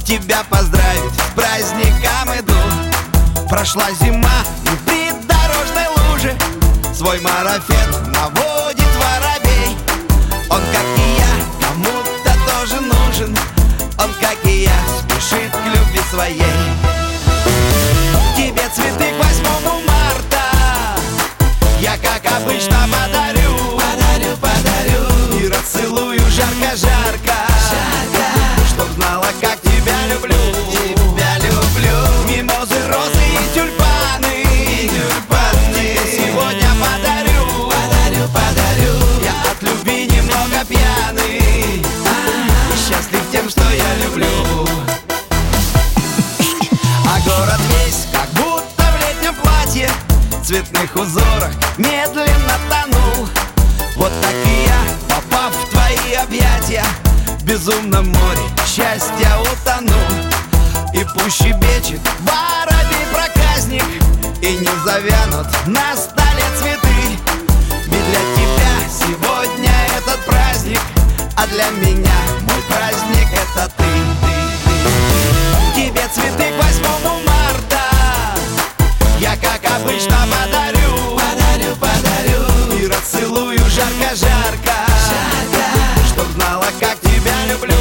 тебя поздравить, с праздником иду. Прошла зима и в придорожной луже свой марафет наводит воробей. Он, как и я, кому-то тоже нужен. Он, как и я, спешит к любви своей. Тебе цветы к 8 марта я, как обычно, подарю. И расцелую жарко-жарко, чтоб знала, как тебя люблю. Мимозы, розы и тюльпаны тебе сегодня подарю. Я от любви немного пьяный, счастлив тем, что я люблю. А город весь как будто в летнем платье, в цветных узорах медленно тонул. Вот так и я, попав в твои объятия, в безумном море счастья утонул. И пусть щебечет воробей-проказник, и не завянут на столе цветы. Ведь для тебя сегодня этот праздник, а для меня мой праздник — это ты. Тебе цветы к 8 марта я, как обычно, подарю. И расцелую жарко-жарко, чтоб знала, как тебя люблю.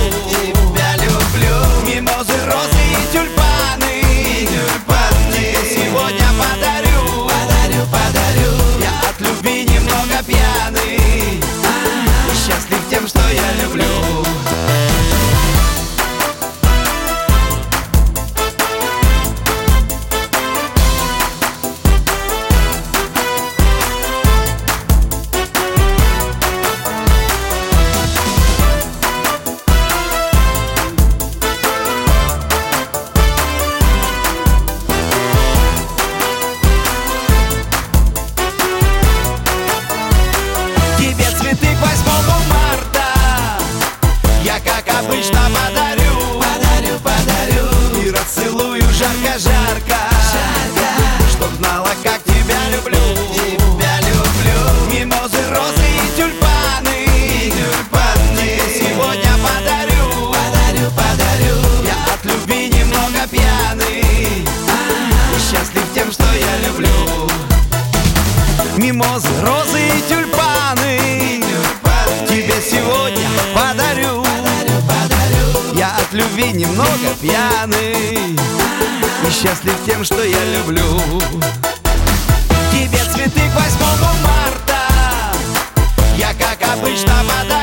Мимозы, розы и тюльпаны тебе сегодня подарю. Я от любви немного пьяный, счастлив тем, что я люблю. Тебе цветы к 8 марта я, как обычно, подарю. И расцелую жарко-жарко, чтоб знала, как тебя люблю. Мимозы, розы и тюльпаны тебе сегодня подарю. Я от любви немного пьяный, счастлив тем, что я люблю. Мимозы, розы и тюльпаны тебе сегодня подарю. Я от любви немного пьяный и счастлив тем, что я люблю. Тебе цветы к 8 марта я, как обычно, подарю.